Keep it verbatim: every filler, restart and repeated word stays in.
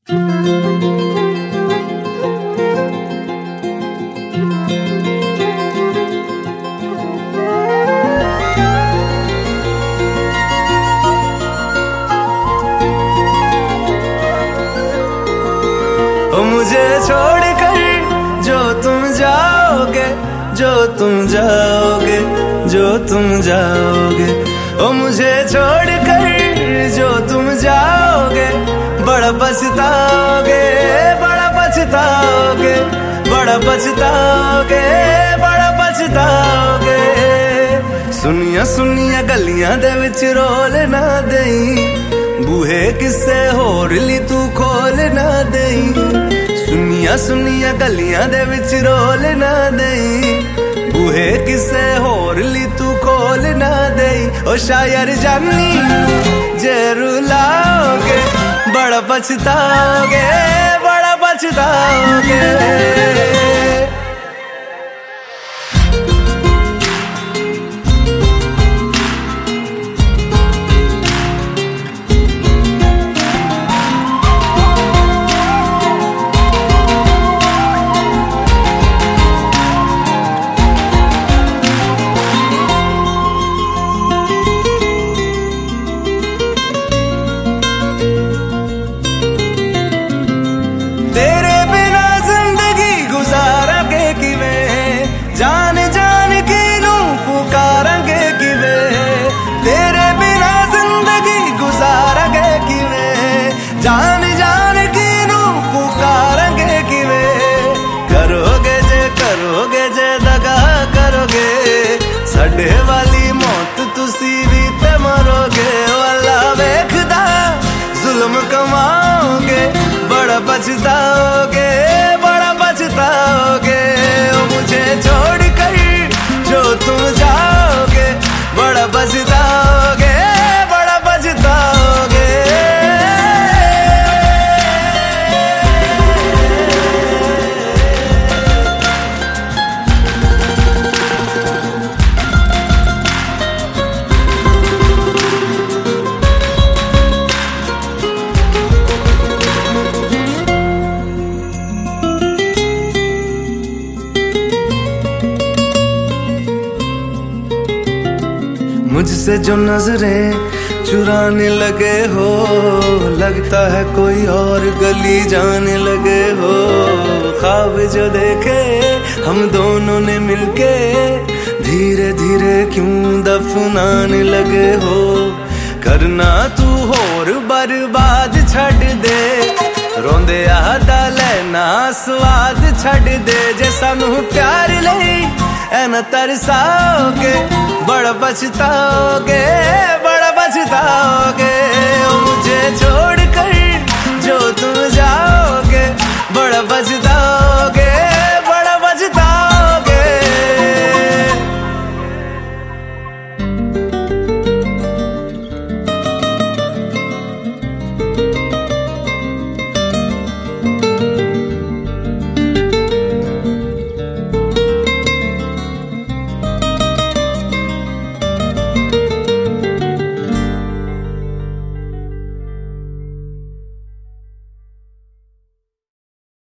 मुझे छोड़कर जो तुम जाओगे, जो तुम जाओगे, जो तुम जाओगे, ओ मुझे छोड़कर जो तुम जाओगे, बड़ा पछताओगे, बड़ा पछताओगे, बड़ा पछताओगे, बड़ा पछताओगे। सुनिया सुनिया गलियां दे विच रोल ना देई, बूहे किसे होर ली तू खोल ना देई। सुनिया सुनिया गलियां दे विच रोल ना देई, बूहे किसे होर ली तू खोल ना देई। ओ शायर जानी जे रुलाओगे, बड़ा पछताओगे, बड़ा पछताओगे। तेरे बिना जिंदगी गुजारांगे किवें, जान जान के नू पुकारांगे किवें। तेरे बिना जिंदगी गुजारांगे किवें, जान जान के नू पुकारांगे किवें। करोगे जे करोगे जे दगा करोगे, साडे वाली मौत तुसी भी ते मरोगे। वाला वेखदा जुल्म कमाओगे, बड़ा पछताओगे, बड़ा पछताओगे। ओ मुझे छोड़कर जो तुम जाओगे, बड़ा पछताओगे, बड़ा पछताओगे। मुझसे जो नजरें चुराने लगे हो, लगता है कोई और गली जाने लगे हो। ख्वाब जो देखे हम दोनों ने मिलके, धीरे धीरे क्यों दफनाने लगे हो। करना तू होर बर्बाद छड़ दे, रोंदे आदा लेना स्वाद छड़ दे। जे सानू प्यार लई ऐ ना तरसाओगे, बड़ा पछताओगे।